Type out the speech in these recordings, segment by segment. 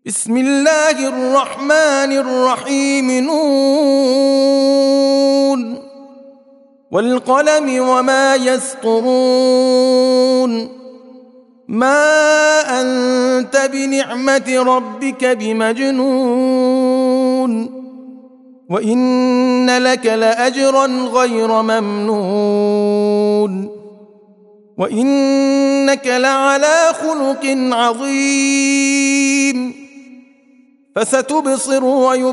بسم الله الرحمن الرحيم نون والقلم وما يسطرون ما أنت بنعمة ربك بمجنون وإن لك لأجرا غير ممنون وإنك لعلى خلق عظيم فستبصر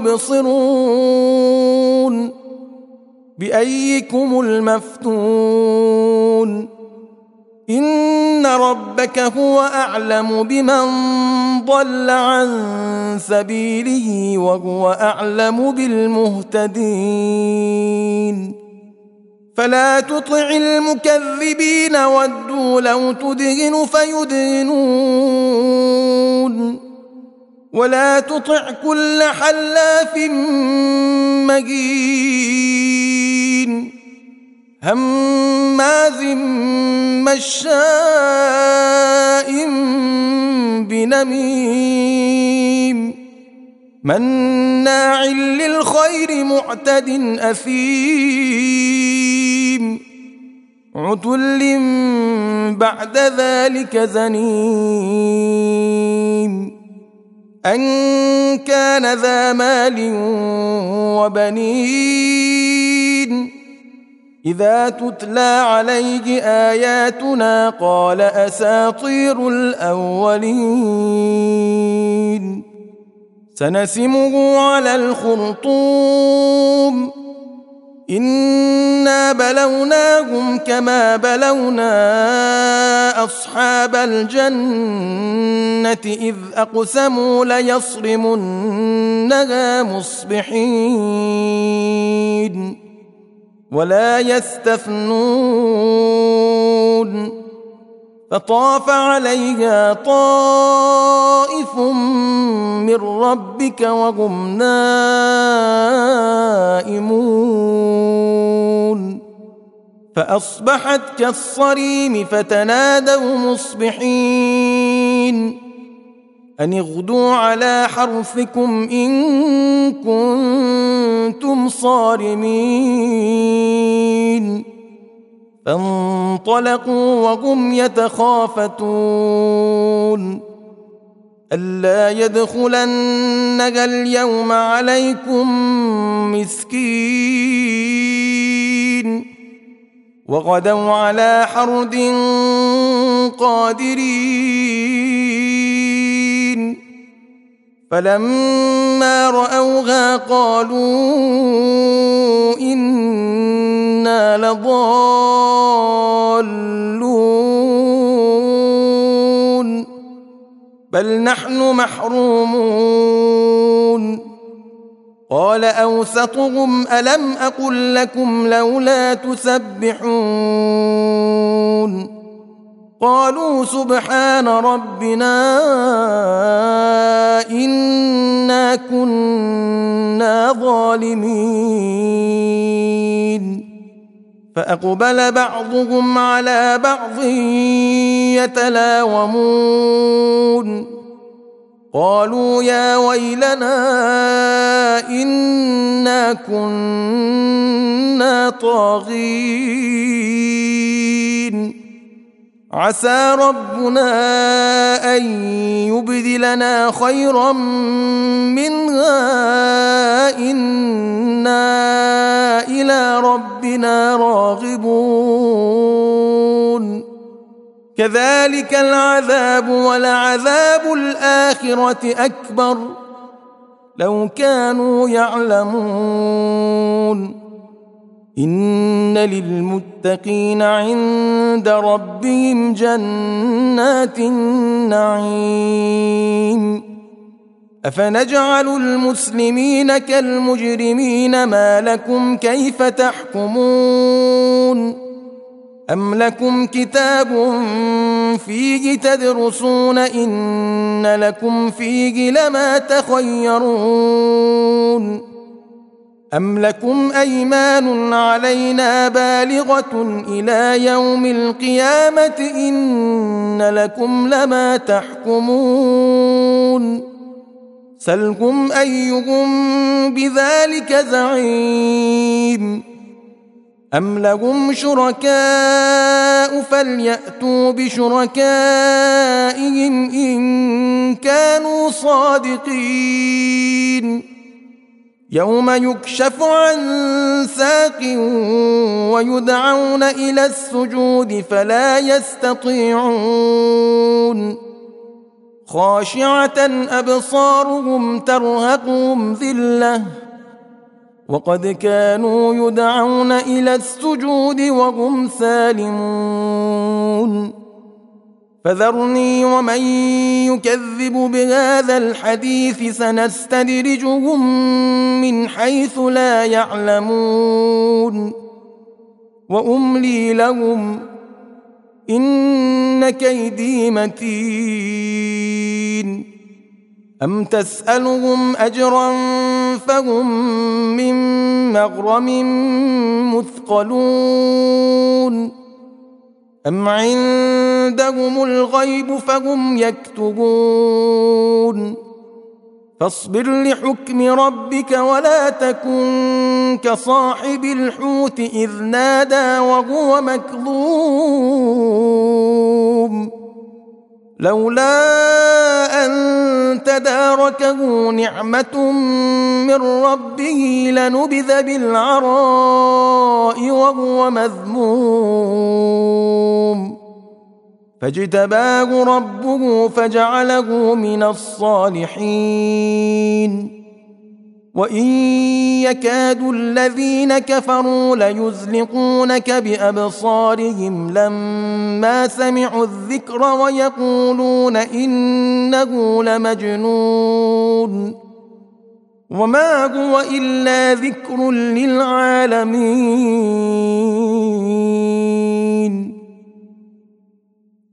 ويبصرون بأيكم المفتون إن ربك هو أعلم بمن ضل عن سبيله وهو أعلم بالمهتدين فلا تطع المكذبين ودوا لو تدهن فيدهنون ولا تطع كل حلاف مهين هماز مشاء بنميم مناع للخير معتد أثيم عتل بعد ذلك زنيم أن كان ذا مال وبنين إذا تتلى عليه آياتنا قال أساطير الأولين سنسمه على الخرطوم إنا بلوناهم كما بلونا أصحاب الجنة إذ أقسموا ليصرمنها مصبحين ولا يستثنون فطاف عليها طائف من ربك وهم نائمون فأصبحت كالصريم فتنادوا مصبحين أن اغدوا على حرثكم إن كنتم صارمين فانطلقوا وهم يتخافتون ألا يدخلنها اليوم عليكم مسكين وغدوا على حرد قادرين فلما رأوها قالوا إنا لضالون بل نحن محرومون قال أوسطهم ألم أقل لكم لولا تسبحون قالوا سبحان ربنا إنا كنا ظالمين فأقبل بعضهم على بعض يتلاومون قالوا يا ويلنا إنا كنا طاغين عسى ربنا أن يبدلنا خيرا منها إنا إلى ربنا راغبون كذلك العذاب ولعذاب الآخرة أكبر لو كانوا يعلمون إن للمتقين عند ربهم جنات النعيم أفنجعل المسلمين كالمجرمين ما لكم كيف تحكمون أم لكم كتاب فيه تدرسون إن لكم فيه لما تخيرون أم لكم أيمان علينا بالغة إلى يوم القيامة إن لكم لما تحكمون سلهم أيهم بذلك زعيم أم لهم شركاء فليأتوا بشركائهم إن كانوا صادقين يوم يكشف عن ساق ويدعون إلى السجود فلا يستطيعون خاشعة أبصارهم ترهقهم ذلة وقد كانوا يدعون إلى السجود وهم سالمون فذرني ومن يكذب بهذا الحديث سنستدرجهم من حيث لا يعلمون وأملي لهم إن كيدي متين أم تسألهم أجرا فهم من مغرم مثقلون أم عندهم الغيب فهم يكتبون فاصبر لحكم ربك ولا تكن كصاحب الحوت إذ نادى وهو مكظوم لولا أن تداركه نعمة من ربه لنبذ بالعراء وهو مذموم فاجتباه ربه فجعله من الصالحين وإن يكاد الذين كفروا ليزلقونك بأبصارهم لما سمعوا الذكر ويقولون إنه لمجنون وما هو إلا ذكر للعالمين